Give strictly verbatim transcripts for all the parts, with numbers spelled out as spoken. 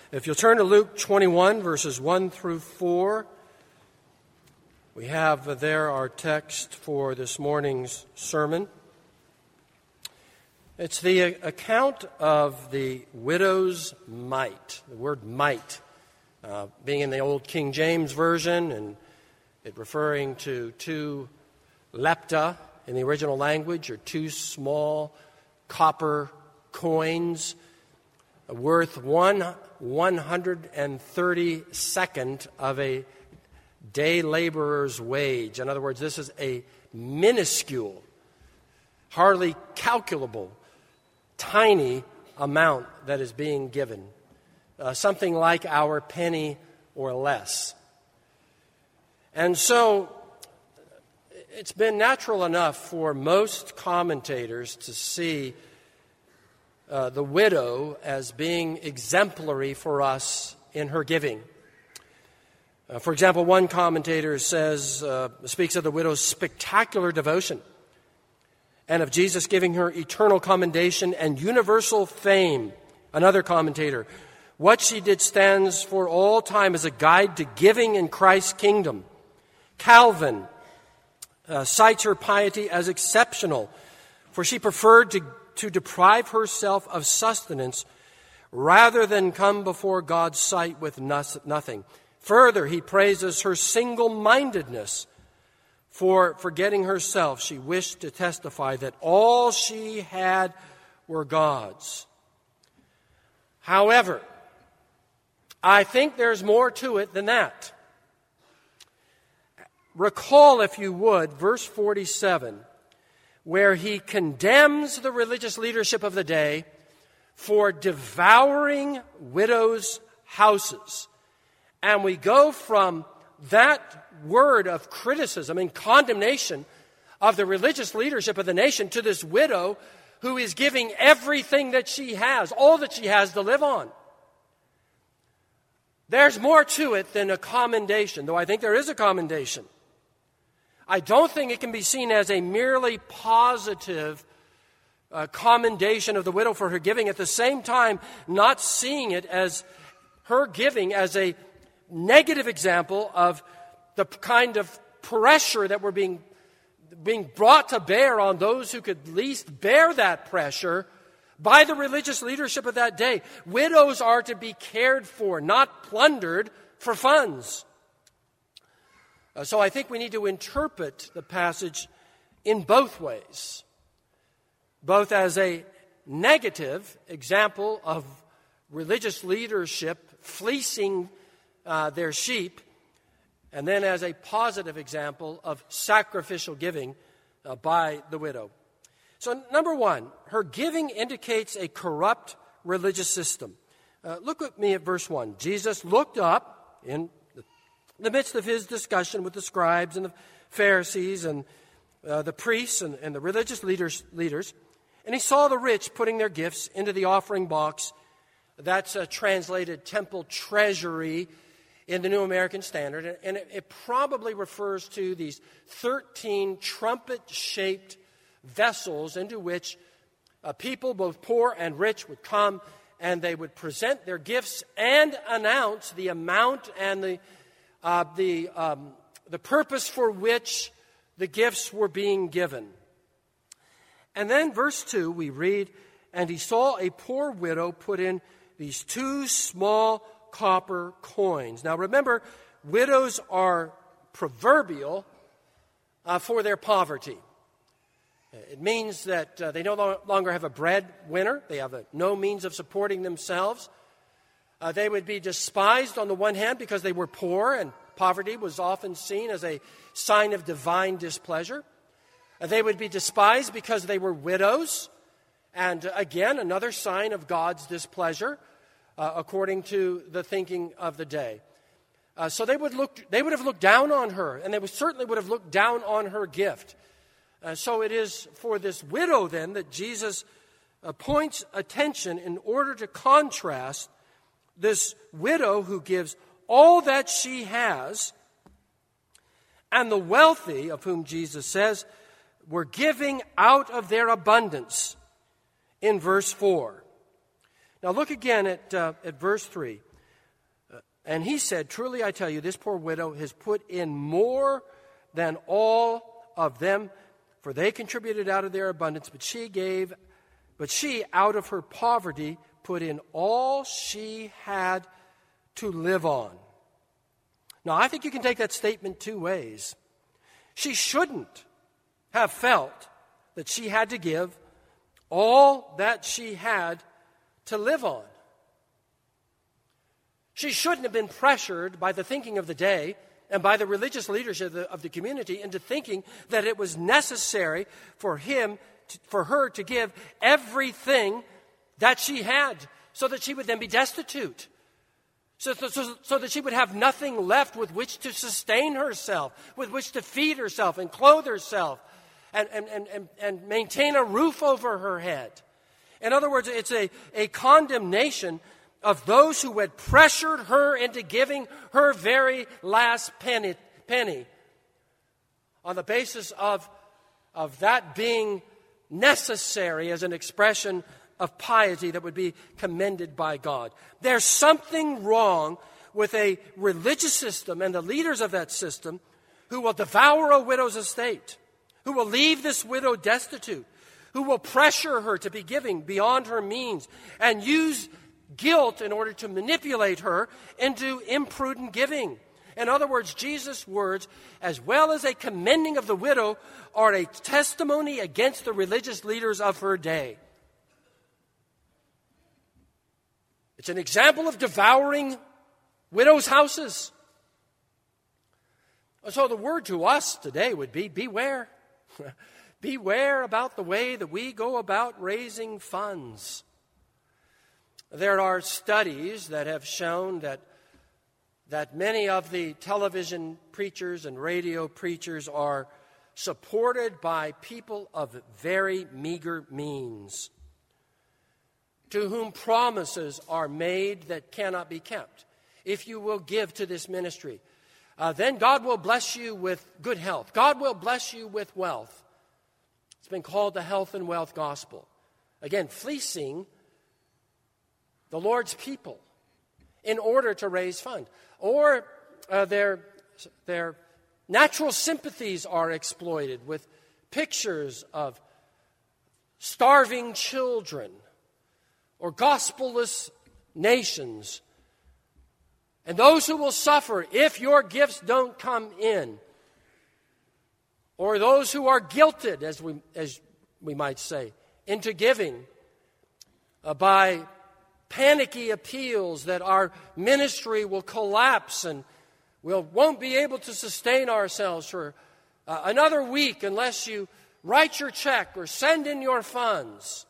If you'll turn to Luke twenty-one, verses one through four, we have there our text for this morning's sermon. It's the account of the widow's mite, the word mite, uh, being in the old King James Version, and it referring to two lepta in the original language, or two small copper coins worth one one hundred thirty second of a day laborer's wage. In other words, this is a minuscule, hardly calculable, tiny amount that is being given, uh, something like our penny or less. And so it's been natural enough for most commentators to see Uh, the widow as being exemplary for us in her giving. Uh, for example, one commentator says, uh, speaks of the widow's spectacular devotion and of Jesus giving her eternal commendation and universal fame. Another commentator, what she did stands for all time as a guide to giving in Christ's kingdom. Calvin uh, cites her piety as exceptional, for she preferred to to deprive herself of sustenance rather than come before God's sight with nothing. Further, he praises her single-mindedness, for forgetting herself, she wished to testify that all she had were God's. However, I think there's more to it than that. Recall, if you would, verse forty-seven, where he condemns the religious leadership of the day for devouring widows' houses. And we go from that word of criticism and condemnation of the religious leadership of the nation to this widow who is giving everything that she has, all that she has to live on. There's more to it than a commendation, though I think there is a commendation. I don't think it can be seen as a merely positive uh, commendation of the widow for her giving, at the same time not seeing it as her giving as a negative example of the kind of pressure that were being, being brought to bear on those who could least bear that pressure by the religious leadership of that day. Widows are to be cared for, not plundered for funds. Uh, so I think we need to interpret the passage in both ways, both as a negative example of religious leadership fleecing uh, their sheep, and then as a positive example of sacrificial giving uh, by the widow. So number one, her giving indicates a corrupt religious system. Uh, look with me at verse one. Jesus looked up in In the midst of his discussion with the scribes and the Pharisees and uh, the priests and, and the religious leaders, leaders, and he saw the rich putting their gifts into the offering box. That's a translated temple treasury in the New American Standard, and, and it, it probably refers to these thirteen trumpet-shaped vessels into which uh, people, both poor and rich, would come, and they would present their gifts and announce the amount and the Uh, the um, the purpose for which the gifts were being given. And then verse two, we read, and he saw a poor widow put in these two small copper coins. Now remember, widows are proverbial uh, for their poverty. It means that uh, they no longer have a breadwinner. They have a, no means of supporting themselves. Uh, they would be despised on the one hand because they were poor, and poverty was often seen as a sign of divine displeasure. Uh, they would be despised because they were widows, and uh, again, another sign of God's displeasure, uh, according to the thinking of the day. Uh, so they would look. They would have looked down on her, and they would, certainly would have looked down on her gift. Uh, so it is for this widow, then, that Jesus uh, points attention in order to contrast this widow who gives all that she has, and the wealthy, of whom Jesus says, were giving out of their abundance in verse four. Now look again at, uh, at verse three. And he said, "Truly I tell you, this poor widow has put in more than all of them, for they contributed out of their abundance, but she gave, but she out of her poverty put in all she had to live on." Now, I think you can take that statement two ways. She shouldn't have felt that she had to give all that she had to live on. She shouldn't have been pressured by the thinking of the day and by the religious leadership of the, of the community into thinking that it was necessary for him, to, for her to give everything that she had, so that she would then be destitute, so, so, so that she would have nothing left with which to sustain herself, with which to feed herself and clothe herself, and, and, and, and, and maintain a roof over her head. In other words, it's a, a condemnation of those who had pressured her into giving her very last penny, penny on the basis of, of that being necessary as an expression of piety that would be commended by God. There's something wrong with a religious system and the leaders of that system who will devour a widow's estate, who will leave this widow destitute, who will pressure her to be giving beyond her means and use guilt in order to manipulate her into imprudent giving. In other words, Jesus' words, as well as a commending of the widow, are a testimony against the religious leaders of her day. It's an example of devouring widows' houses. So the word to us today would be, beware. Beware about the way that we go about raising funds. There are studies that have shown that, that many of the television preachers and radio preachers are supported by people of very meager means, to whom promises are made that cannot be kept. If you will give to this ministry, uh, then God will bless you with good health. God will bless you with wealth. It's been called the health and wealth gospel. Again, fleecing the Lord's people in order to raise funds. Or uh, their, their natural sympathies are exploited with pictures of starving children or gospelless nations, and those who will suffer if your gifts don't come in, or those who are guilted, as we, as we might say, into giving uh, by panicky appeals that our ministry will collapse and we won't be able to sustain ourselves for uh, another week unless you write your check or send in your funds.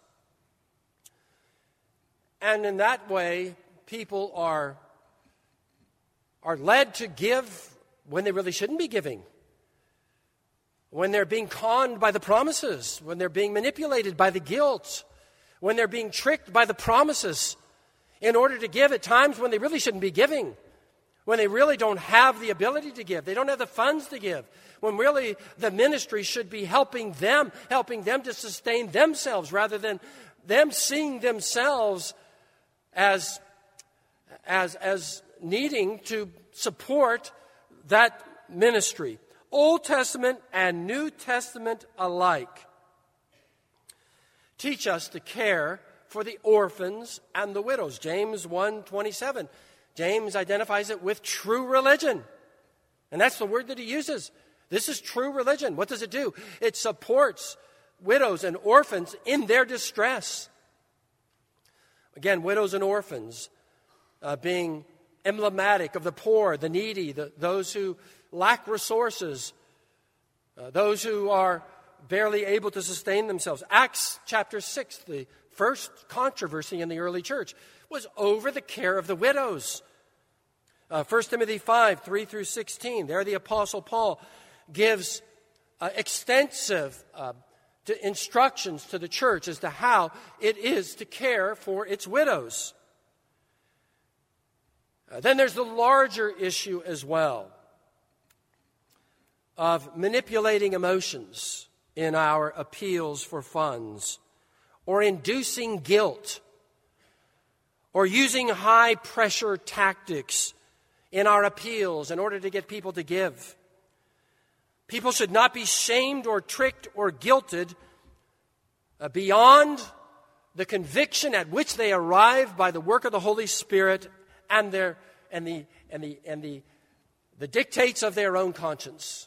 And in that way, people are, are led to give when they really shouldn't be giving, when they're being conned by the promises, when they're being manipulated by the guilt, when they're being tricked by the promises in order to give at times when they really shouldn't be giving, when they really don't have the ability to give, they don't have the funds to give, when really the ministry should be helping them, helping them to sustain themselves rather than them seeing themselves as, as, as needing to support that ministry. Old Testament and New Testament alike teach us to care for the orphans and the widows. James one twenty-seven. James identifies it with true religion. And that's the word that he uses. This is true religion. What does it do? It supports widows and orphans in their distress. Again, widows and orphans uh, being emblematic of the poor, the needy, the, those who lack resources, uh, those who are barely able to sustain themselves. Acts chapter six, the first controversy in the early church, was over the care of the widows. Uh, First Timothy five, three through sixteen, there the Apostle Paul gives uh, extensive uh, to instructions to the church as to how it is to care for its widows. Uh, then there's the larger issue as well of manipulating emotions in our appeals for funds, or inducing guilt, or using high-pressure tactics in our appeals in order to get people to give. People should not be shamed or tricked or guilted uh, beyond the conviction at which they arrive by the work of the Holy Spirit and their and the and the and the the dictates of their own conscience.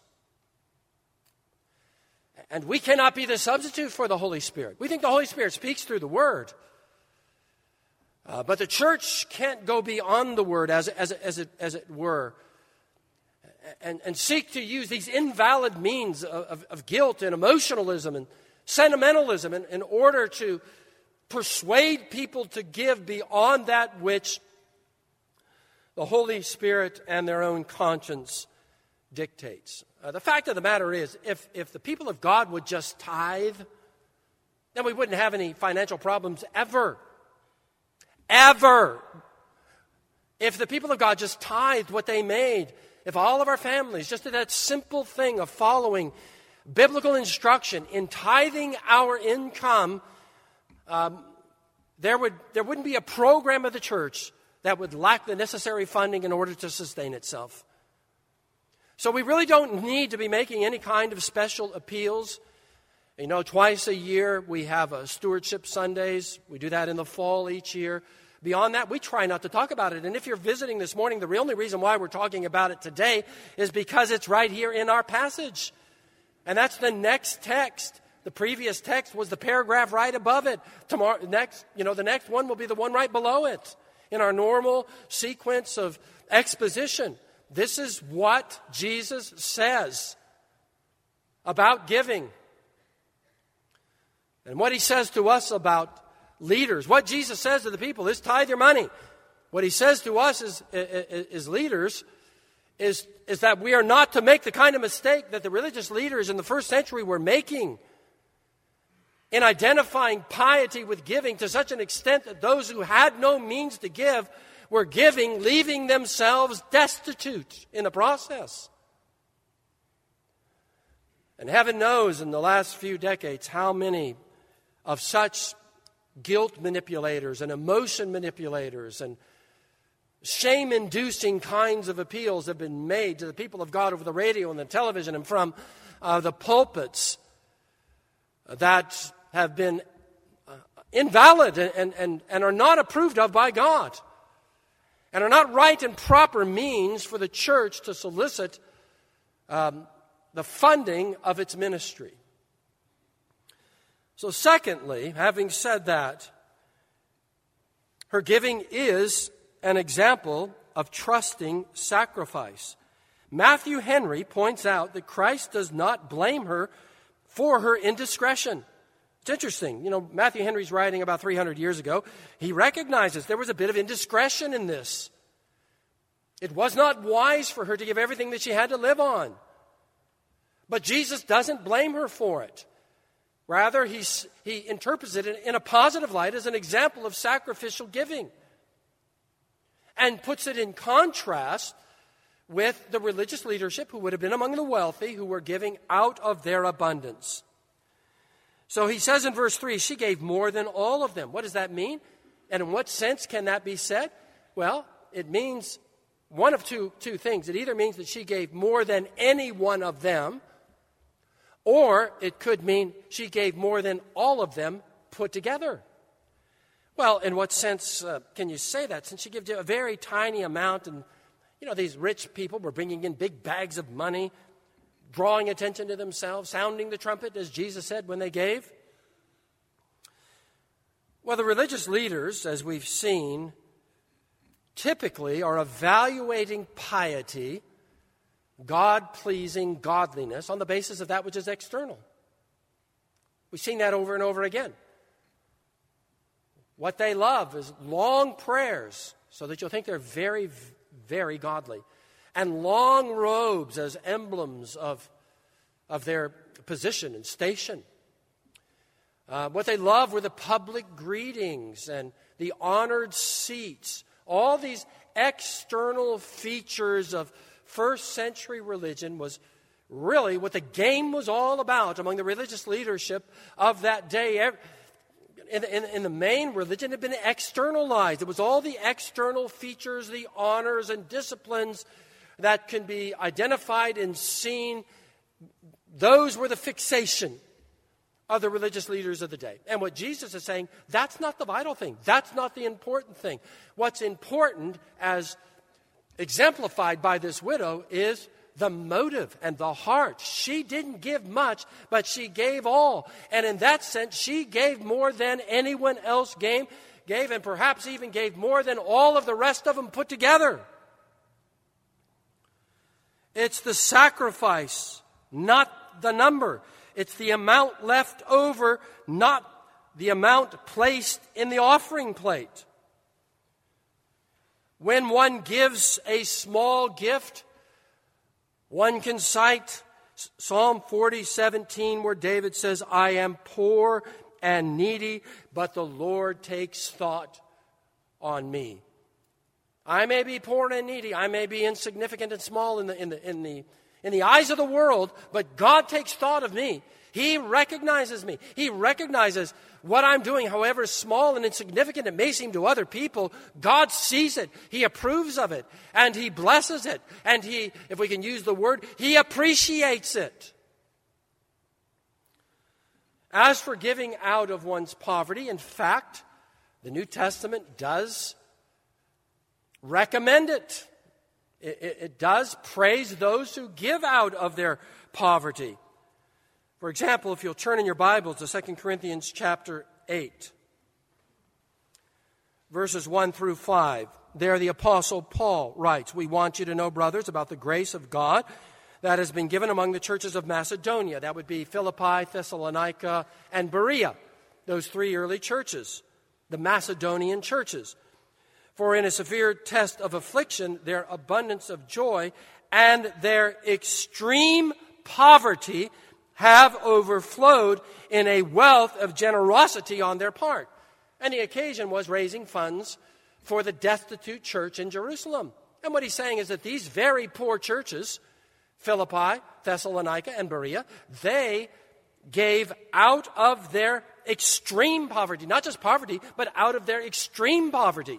And we cannot be the substitute for the Holy Spirit. We think the Holy Spirit speaks through the Word. Uh, but the church can't go beyond the Word, as, as, as, it, as it were, and, and seek to use these invalid means of, of, of guilt and emotionalism and sentimentalism in, in order to persuade people to give beyond that which the Holy Spirit and their own conscience dictates. Uh, the fact of the matter is, if, if the people of God would just tithe, then we wouldn't have any financial problems ever. Ever. If the people of God just tithed what they made, if all of our families just did that simple thing of following biblical instruction in tithing our income, um, there would there wouldn't be a program of the church that would lack the necessary funding in order to sustain itself. So we really don't need to be making any kind of special appeals. You know, twice a year we have a Stewardship Sundays. We do that in the fall each year. Beyond that, we try not to talk about it. And if you're visiting this morning, the only reason why we're talking about it today is because it's right here in our passage. And that's the next text. The previous text was the paragraph right above it. Tomorrow, next, you know, the next one will be the one right below it in our normal sequence of exposition. This is what Jesus says about giving. And what he says to us about leaders. What Jesus says to the people is tithe your money. What he says to us as, as leaders is, is that we are not to make the kind of mistake that the religious leaders in the first century were making in identifying piety with giving to such an extent that those who had no means to give were giving, leaving themselves destitute in the process. And heaven knows in the last few decades how many of such guilt manipulators and emotion manipulators and shame-inducing kinds of appeals have been made to the people of God over the radio and the television and from uh, the pulpits that have been uh, invalid and, and, and are not approved of by God and are not right and proper means for the church to solicit um, the funding of its ministry. So secondly, having said that, her giving is an example of trusting sacrifice. Matthew Henry points out that Christ does not blame her for her indiscretion. It's interesting. You know, Matthew Henry's writing about three hundred years ago. He recognizes there was a bit of indiscretion in this. It was not wise for her to give everything that she had to live on. But Jesus doesn't blame her for it. Rather, he's, he interprets it in, in a positive light as an example of sacrificial giving and puts it in contrast with the religious leadership who would have been among the wealthy who were giving out of their abundance. So he says in verse three, she gave more than all of them. What does that mean? And in what sense can that be said? Well, it means one of two, two things. It either means that she gave more than any one of them, or it could mean she gave more than all of them put together. Well, in what sense uh, can you say that? Since she gave a very tiny amount, and, you know, these rich people were bringing in big bags of money, drawing attention to themselves, sounding the trumpet, as Jesus said when they gave. Well, the religious leaders, as we've seen, typically are evaluating piety, God-pleasing godliness, on the basis of that which is external. We've seen that over and over again. What they love is long prayers, so that you'll think they're very, very godly, and long robes as emblems of, of their position and station. Uh, what they loved were the public greetings and the honored seats, all these external features of first century religion was really what the game was all about among the religious leadership of that day. in, in, in the main, religion had been externalized. It was all the external features, the honors and disciplines that can be identified and seen. Those were the fixation of the religious leaders of the day. And what Jesus is saying, that's not the vital thing. That's not the important thing. What's important, as exemplified by this widow, is the motive and the heart. She didn't give much, but she gave all. And in that sense, she gave more than anyone else gave, gave and perhaps even gave more than all of the rest of them put together. It's the sacrifice, not the number. It's the amount left over, not the amount placed in the offering plate. When one gives a small gift, one can cite Psalm forty seventeen, where David says, I am poor and needy, but the Lord takes thought on me. I may be poor and needy. I may be insignificant and small in the, in the, in the, in the eyes of the world, but God takes thought of me. He recognizes me. He recognizes what I'm doing, however small and insignificant it may seem to other people. God sees it. He approves of it. And He blesses it. And He, if we can use the word, He appreciates it. As for giving out of one's poverty, in fact, the New Testament does recommend it. It, it, it does praise those who give out of their poverty. For example, if you'll turn in your Bibles to Second Corinthians chapter eight, verses one through five, there the Apostle Paul writes, we want you to know, brothers, about the grace of God that has been given among the churches of Macedonia. That would be Philippi, Thessalonica, and Berea, those three early churches, the Macedonian churches. For in a severe test of affliction, their abundance of joy and their extreme poverty have overflowed in a wealth of generosity on their part. And the occasion was raising funds for the destitute church in Jerusalem. And what he's saying is that these very poor churches, Philippi, Thessalonica, and Berea, they gave out of their extreme poverty, not just poverty, but out of their extreme poverty,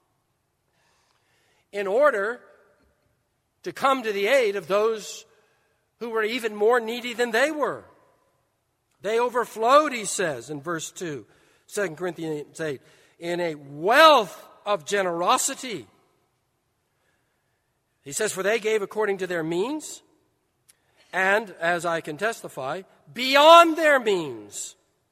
in order to come to the aid of those who were even more needy than they were. They overflowed, he says in verse two, Second Corinthians eight, in a wealth of generosity. He says, for they gave according to their means, and, as I can testify, beyond their means,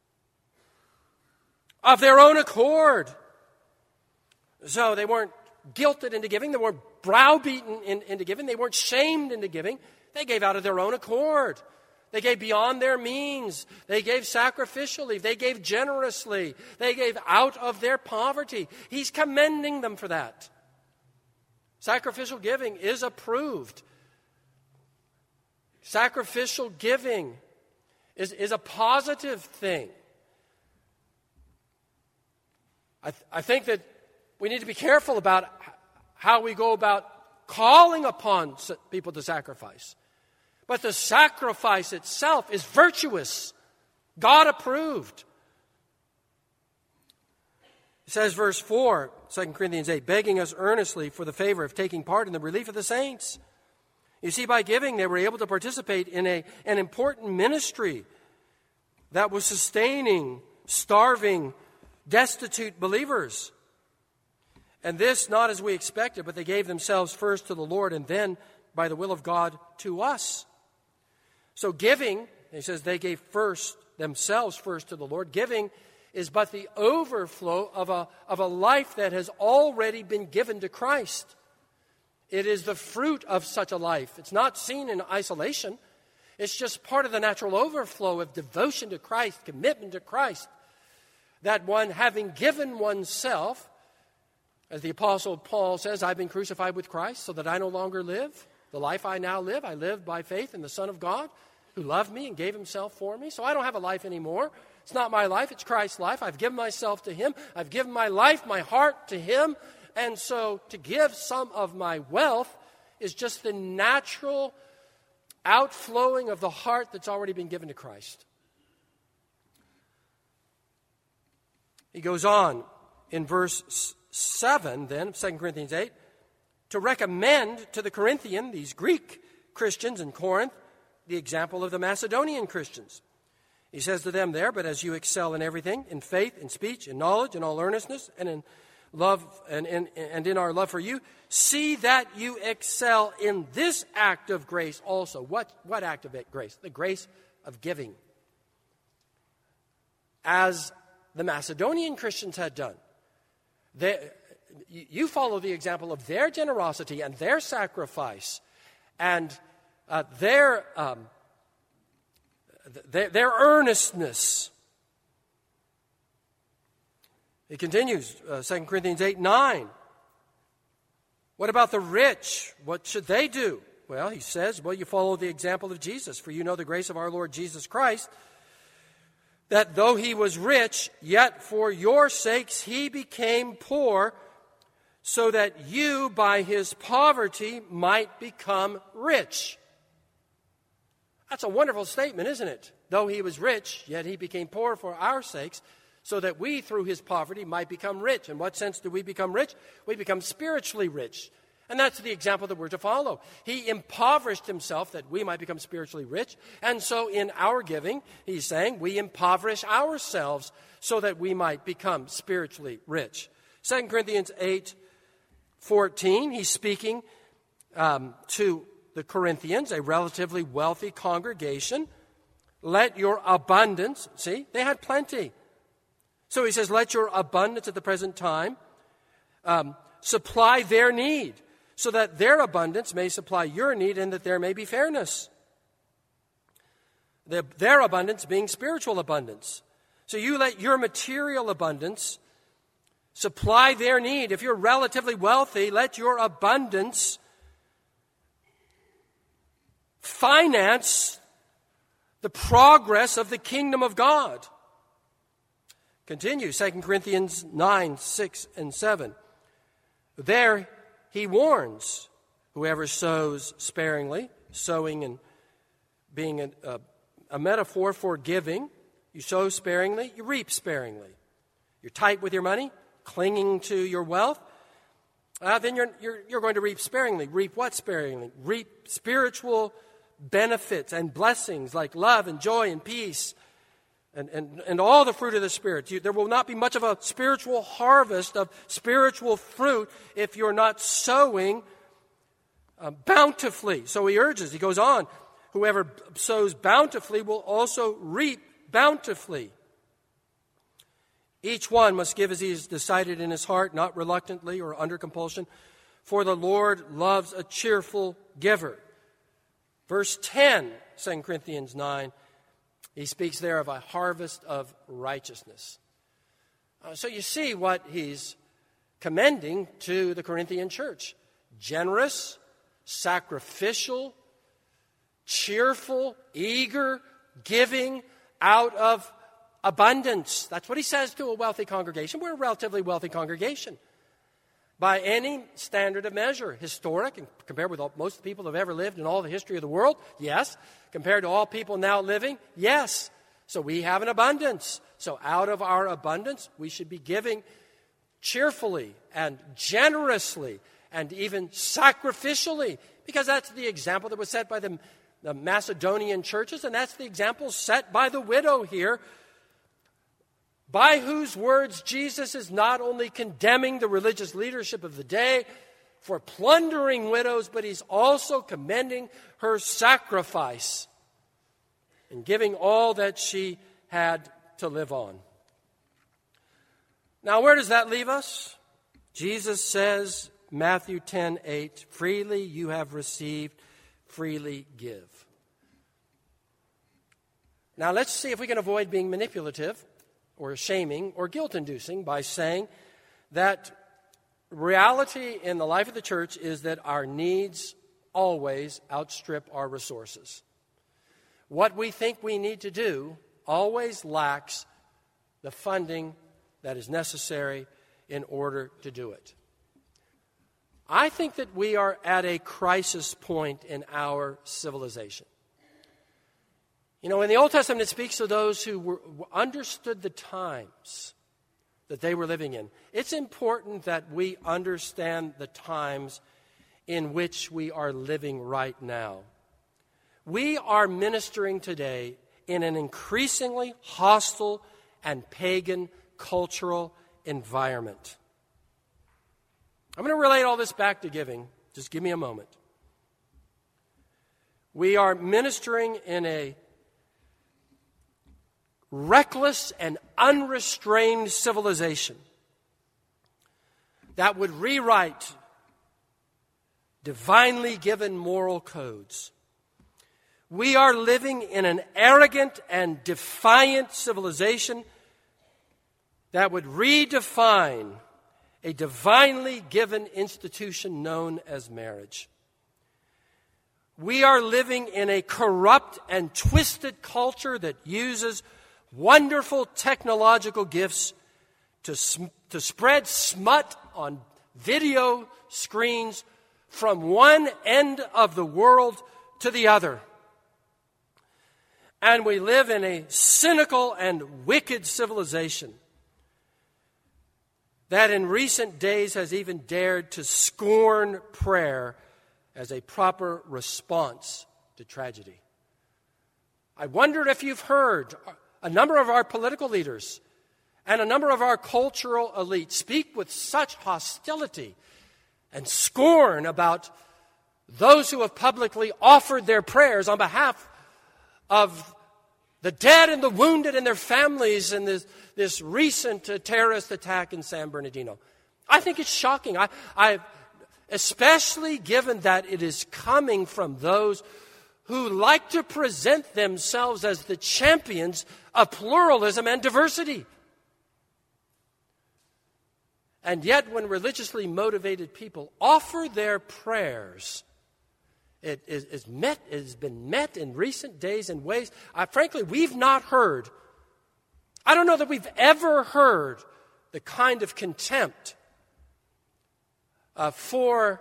of their own accord. So they weren't guilted into giving. They weren't browbeaten in, into giving. They weren't shamed into giving. They gave out of their own accord. They gave beyond their means. They gave sacrificially. They gave generously. They gave out of their poverty. He's commending them for that. Sacrificial giving is approved. Sacrificial giving is, is a positive thing. I, th- I think that we need to be careful about how we go about calling upon people to sacrifice. But the sacrifice itself is virtuous, God approved. It says, verse four, Second Corinthians eight, begging us earnestly for the favor of taking part in the relief of the saints. You see, by giving, they were able to participate in a, an important ministry that was sustaining, starving, destitute believers. And this, not as we expected, but they gave themselves first to the Lord and then, by the will of God, to us. So giving, he says they gave first, themselves first to the Lord. Giving is but the overflow of a, of a life that has already been given to Christ. It is the fruit of such a life. It's not seen in isolation. It's just part of the natural overflow of devotion to Christ, commitment to Christ. That one, having given oneself, as the Apostle Paul says, I've been crucified with Christ so that I no longer live. The life I now live, I live by faith in the Son of God who loved me and gave himself for me. So I don't have a life anymore. It's not my life, it's Christ's life. I've given myself to him. I've given my life, my heart to him. And so to give some of my wealth is just the natural outflowing of the heart that's already been given to Christ. He goes on in verse seven, then, Second Corinthians eight, to recommend to the Corinthian, these Greek Christians in Corinth, the example of the Macedonian Christians. He says to them there, but as you excel in everything, in faith, in speech, in knowledge, in all earnestness, and in love, and in, and in our love for you, see that you excel in this act of grace also. What, what act of grace? The grace of giving. As the Macedonian Christians had done. They, you follow the example of their generosity and their sacrifice and uh, their, um, their their earnestness. It continues, uh, Second Corinthians eight, nine. What about the rich? What should they do? Well, he says, well, you follow the example of Jesus, for you know the grace of our Lord Jesus Christ, that though he was rich, yet for your sakes he became poor, so that you by his poverty might become rich. That's a wonderful statement, isn't it? Though he was rich, yet he became poor for our sakes, so that we through his poverty might become rich. In what sense do we become rich? We become spiritually rich. And that's the example that we're to follow. He impoverished himself that we might become spiritually rich. And so in our giving, he's saying we impoverish ourselves so that we might become spiritually rich. Second Corinthians eight fourteen, he's speaking um, to the Corinthians, a relatively wealthy congregation. Let your abundance, see, they had plenty. So he says, let your abundance at the present time um, supply their need, so that their abundance may supply your need and that there may be fairness. The, their abundance being spiritual abundance. So you let your material abundance supply their need. If you're relatively wealthy, let your abundance finance the progress of the kingdom of God. Continue, Second Corinthians nine, six, and seven. There he warns, whoever sows sparingly, sowing and being a, a, a metaphor for giving. You sow sparingly, you reap sparingly. You're tight with your money, clinging to your wealth, uh, then you're, you're, you're going to reap sparingly. Reap what sparingly? Reap spiritual benefits and blessings like love and joy and peace and, and, and all the fruit of the Spirit. You, there will not be much of a spiritual harvest of spiritual fruit if you're not sowing uh, bountifully. So he urges, he goes on, whoever sows bountifully will also reap bountifully. Each one must give as he has decided in his heart, not reluctantly or under compulsion, for the Lord loves a cheerful giver. Verse ten, Second Corinthians nine, he speaks there of a harvest of righteousness. Uh, so you see what he's commending to the Corinthian church. Generous, sacrificial, cheerful, eager, giving out of abundance. That's what he says to a wealthy congregation. We're a relatively wealthy congregation. By any standard of measure, historic, and compared with all, most people who have ever lived in all the history of the world, yes. Compared to all people now living, yes. So we have an abundance. So out of our abundance, we should be giving cheerfully and generously and even sacrificially, because that's the example that was set by the, the Macedonian churches, and that's the example set by the widow here, by whose words Jesus is not only condemning the religious leadership of the day for plundering widows, but he's also commending her sacrifice and giving all that she had to live on. Now, where does that leave us? Jesus says, Matthew ten eight, freely you have received, freely give. Now, let's see if we can avoid being manipulative or shaming or guilt-inducing by saying that reality in the life of the church is that our needs always outstrip our resources. What we think we need to do always lacks the funding that is necessary in order to do it. I think that we are at a crisis point in our civilization. You know, in the Old Testament, it speaks to those who were, understood the times. that they were living in. It's important that we understand the times in which we are living right now. We are ministering today in an increasingly hostile and pagan cultural environment. I'm going to relate all this back to giving. Just give me a moment. We are ministering in a reckless and unrestrained civilization that would rewrite divinely given moral codes. We are living in an arrogant and defiant civilization that would redefine a divinely given institution known as marriage. We are living in a corrupt and twisted culture that uses wonderful technological gifts to, sm- to spread smut on video screens from one end of the world to the other. And we live in a cynical and wicked civilization that in recent days has even dared to scorn prayer as a proper response to tragedy. I wonder if you've heard a number of our political leaders and a number of our cultural elites speak with such hostility and scorn about those who have publicly offered their prayers on behalf of the dead and the wounded and their families in this, this recent uh, terrorist attack in San Bernardino. I think it's shocking. I, I, especially given that it is coming from those who like to present themselves as the champions of pluralism and diversity. And yet, when religiously motivated people offer their prayers, it is, is met, it has been met in recent days in ways, uh, frankly, we've not heard. I don't know that we've ever heard the kind of contempt uh, for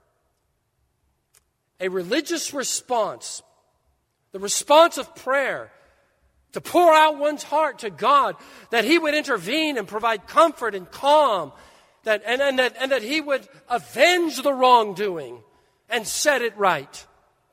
a religious response, the response of prayer, to pour out one's heart to God, that He would intervene and provide comfort and calm, that, and, and, that, and that He would avenge the wrongdoing and set it right.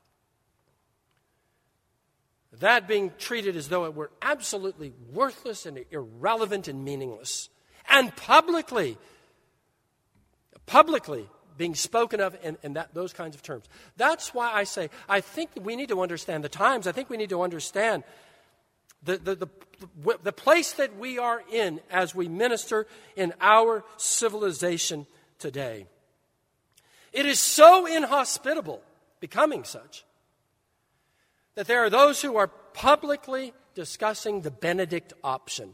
That being treated as though it were absolutely worthless and irrelevant and meaningless. And publicly, publicly being spoken of in, in that, those kinds of terms. That's why I say, I think that we need to understand the times. I think we need to understand the, the, the, the, the place that we are in as we minister in our civilization today. It is so inhospitable, becoming such, that there are those who are publicly discussing the Benedict option,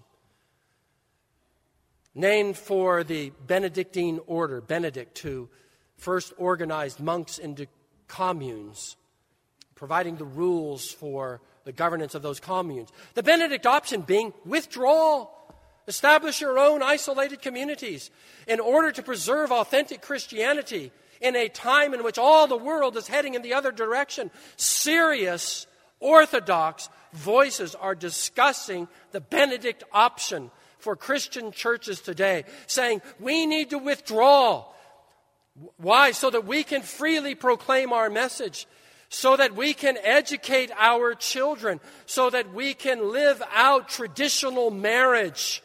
named for the Benedictine order, Benedict, who first organized monks into communes, providing the rules for the governance of those communes. The Benedict option being withdrawal. Establish your own isolated communities in order to preserve authentic Christianity in a time in which all the world is heading in the other direction. Serious Orthodox voices are discussing the Benedict option for Christian churches today, saying we need to withdraw. Why? So that we can freely proclaim our message, so that we can educate our children, so that we can live out traditional marriage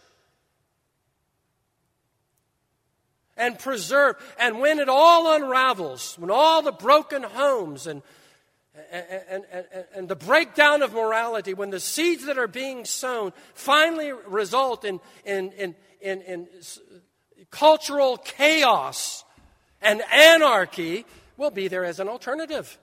and preserve. And when it all unravels, when all the broken homes and And, and, and, and the breakdown of morality, when the seeds that are being sown finally result in, in, in, in, in cultural chaos and anarchy, we'll be there as an alternative.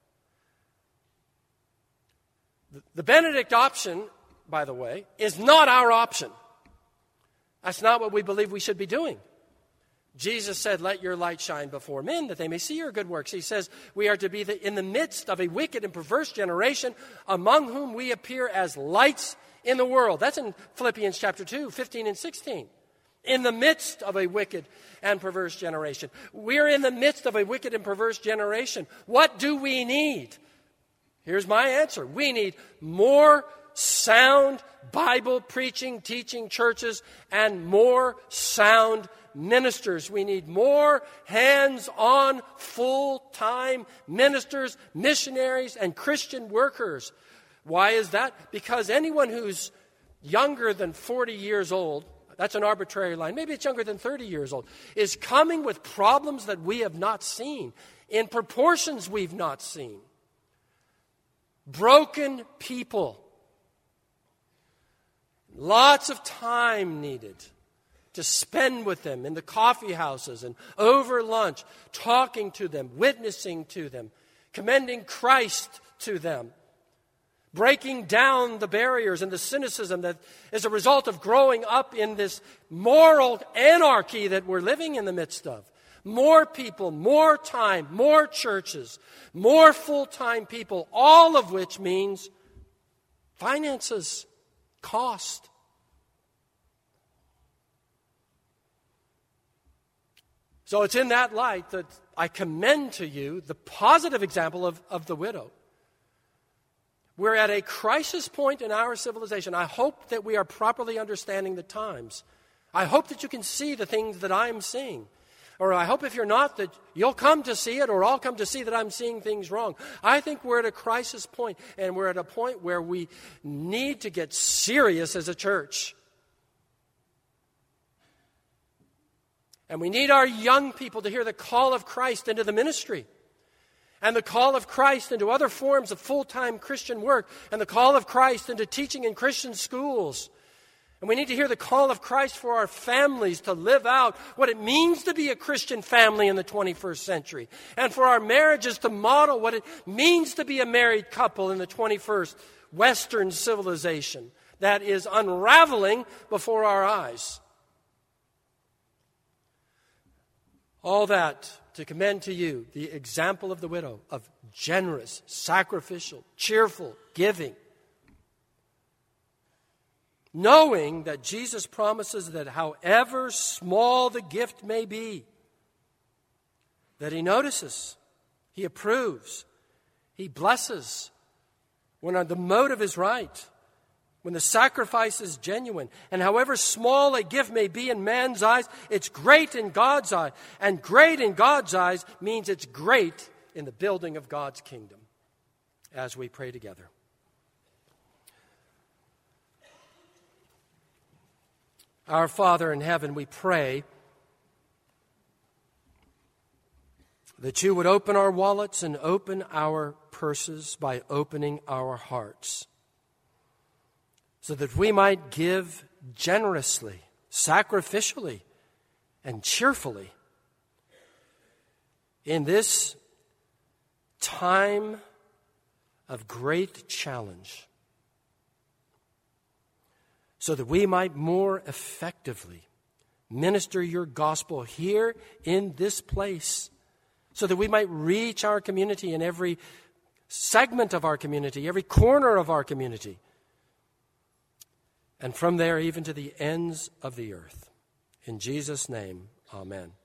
The Benedict option, by the way, is not our option. That's not what we believe we should be doing. Jesus said, let your light shine before men that they may see your good works. He says we are to be the, in the midst of a wicked and perverse generation among whom we appear as lights in the world. That's in Philippians chapter two, fifteen and sixteen. In the midst of a wicked and perverse generation. We're in the midst of a wicked and perverse generation. What do we need? Here's my answer. We need more sound Bible preaching, teaching churches, and more sound ministers. We need more hands-on, full-time ministers, missionaries, and Christian workers. Why is that? Because anyone who's younger than forty years old, that's an arbitrary line, maybe it's younger than thirty years old, is coming with problems that we have not seen, in proportions we've not seen. Broken people. Lots of time needed to spend with them in the coffee houses and over lunch, talking to them, witnessing to them, commending Christ to them, breaking down the barriers and the cynicism that is a result of growing up in this moral anarchy that we're living in the midst of. More people, more time, more churches, more full-time people, all of which means finances, cost. So it's in that light that I commend to you the positive example of, of the widow. We're at a crisis point in our civilization. I hope that we are properly understanding the times. I hope that you can see the things that I'm seeing. Or I hope if you're not, that you'll come to see it, or I'll come to see that I'm seeing things wrong. I think we're at a crisis point, and we're at a point where we need to get serious as a church. And we need our young people to hear the call of Christ into the ministry, and the call of Christ into other forms of full-time Christian work, and the call of Christ into teaching in Christian schools. And we need to hear the call of Christ for our families to live out what it means to be a Christian family in the twenty-first century. And for our marriages to model what it means to be a married couple in the twenty-first Western civilization that is unraveling before our eyes. All that to commend to you the example of the widow, of generous, sacrificial, cheerful giving. Knowing that Jesus promises that however small the gift may be, that He notices, He approves, He blesses when the motive is right, when the sacrifice is genuine. And however small a gift may be in man's eyes, it's great in God's eye. And great in God's eyes means it's great in the building of God's kingdom. As we pray together. Our Father in heaven, we pray that you would open our wallets and open our purses by opening our hearts, so that we might give generously, sacrificially, and cheerfully in this time of great challenge, so that we might more effectively minister your gospel here in this place, so that we might reach our community in every segment of our community, every corner of our community, and from there even to the ends of the earth. In Jesus' name, amen.